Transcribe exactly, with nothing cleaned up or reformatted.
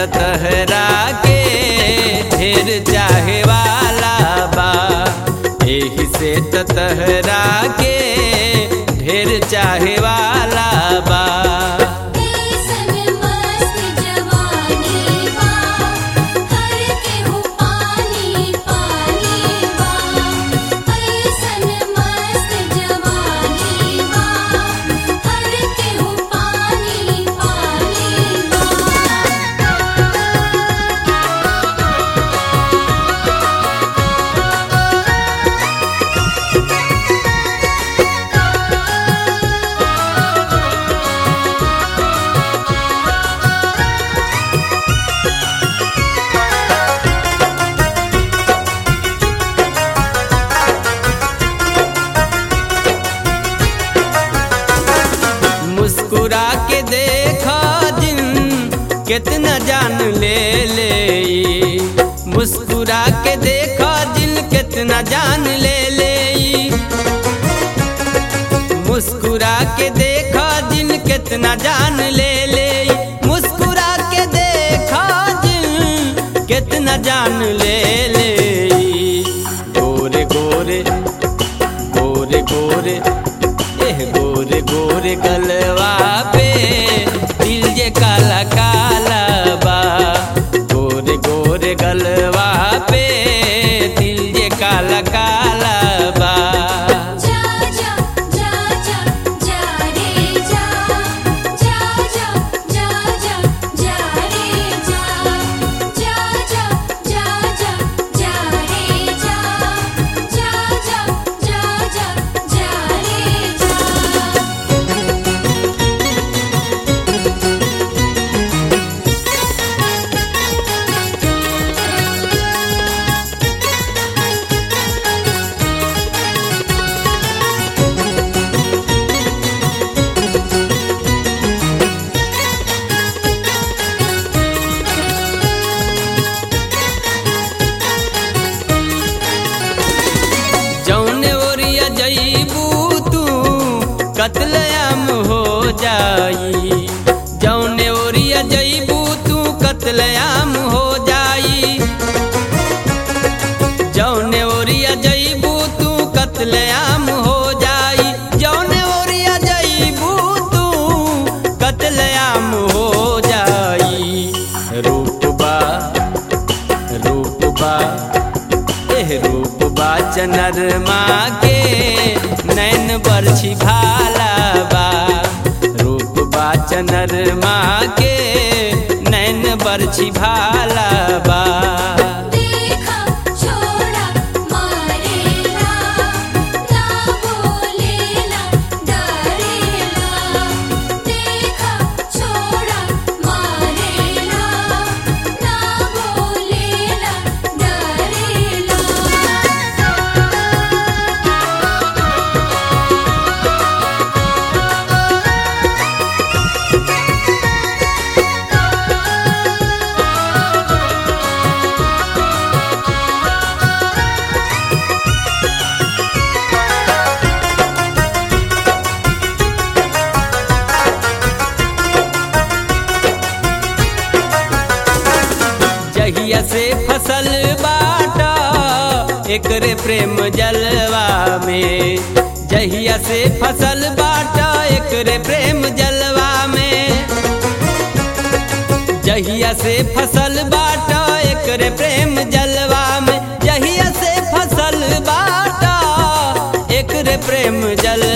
तहरा के ढेर चाहे वाला बा, एही से तहरा के ढेर चाहे वाला बा। मुस्कुरा के देखा दिन कितना जान ले ले, मुस्कुरा के देखा दिल कितना जान ले ले, मुस्कुरा के देखा दिल कितना जान ले ले, मुस्कुरा के देखा दिल कितना जान ले ले। गोरे गोरे गोरे गोरे एह गोरे गोरे गलवा पे दिल जे काला काला बा, गोरे गोरे गलवा पे दिल जे काला काला बा। जा जा जा जा जा रे जा, जा जा जा जा जा रे जा, जा जा जा जा जा रे जा, जा जा जा जा जा रे जा। जौने ओरिया जईबू तू कत्लेआम हो जाई, जौने ओरिया जईबू तू कत्लेआम हो जाई, जौने ओरिया जईबू तू कत्लेआम हो जाई, जौने ओरिया जईबू तू कत्लेआम हो जाई। रूपबा रूपबा एह रूपबा चनरमा के नैन बरछी भाला बा, रूपबा चनरमा के नैन बरछी भाला बा। देखा छोड़ा मारेला, ना बोलेला डरेला, देखा छोड़ा मारेला, ना बोलेला डरेला। जहिया से फसल बाटा एकरे प्रेम जलवा में, जहिया से फसल बाटा एकरे प्रेम जलवा में, जहिया से फसल बाटा एकरे प्रेम जलवा में, जहिया से फसल बाटा एकरे प्रेम जलवा